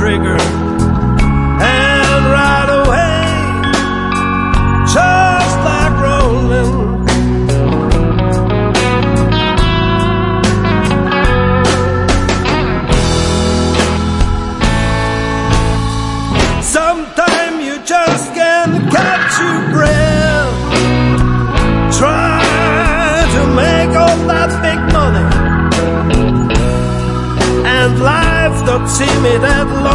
trigger and ride away, just like rolling. Sometimes you just can't catch your breath, try to make all that big money, and life don't seem that long.